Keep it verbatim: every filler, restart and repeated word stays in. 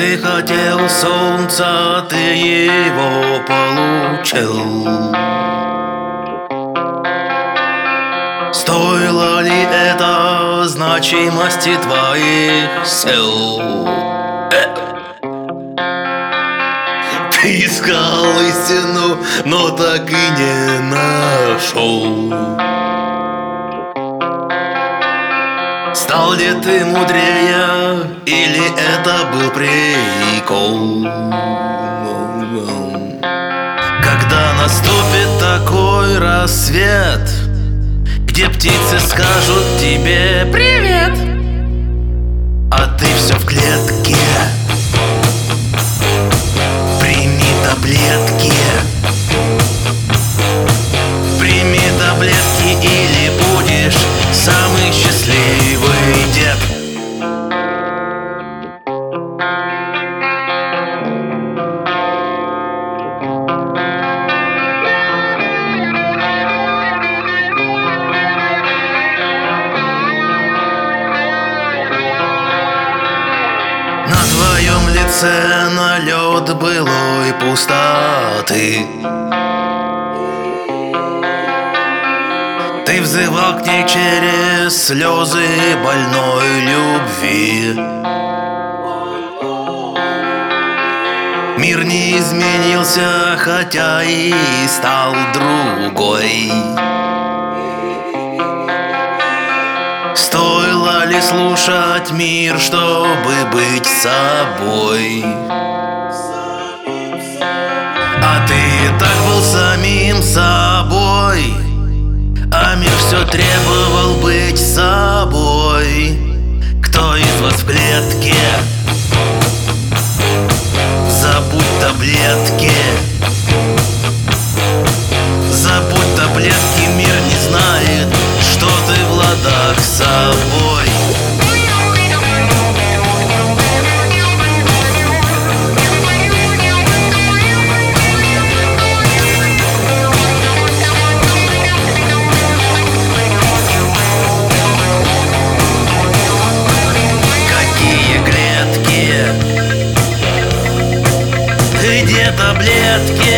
Ты хотел солнца, ты его получил. Стоило ли это значимости твоих сил? Ты искал истину, но так и не нашел. Стал ли ты мудрее, или это был прикол? Когда наступит такой рассвет, где птицы скажут тебе привет, а ты все в клетке, прими таблетки. Прими таблетки, или будешь самый счастливый дед. На твоем лице налет былой пустоты. Ты взывал к ней через слезы больной любви. Мир не изменился, хотя и стал другой. Стоило ли слушать мир, чтобы быть собой? А ты так был самим собой, а мир все требовал быть собой. Кто из вас в клетке? Забудь таблетки. Забудь таблетки, мир не знает, что ты в ладах с собой. Где таблетки?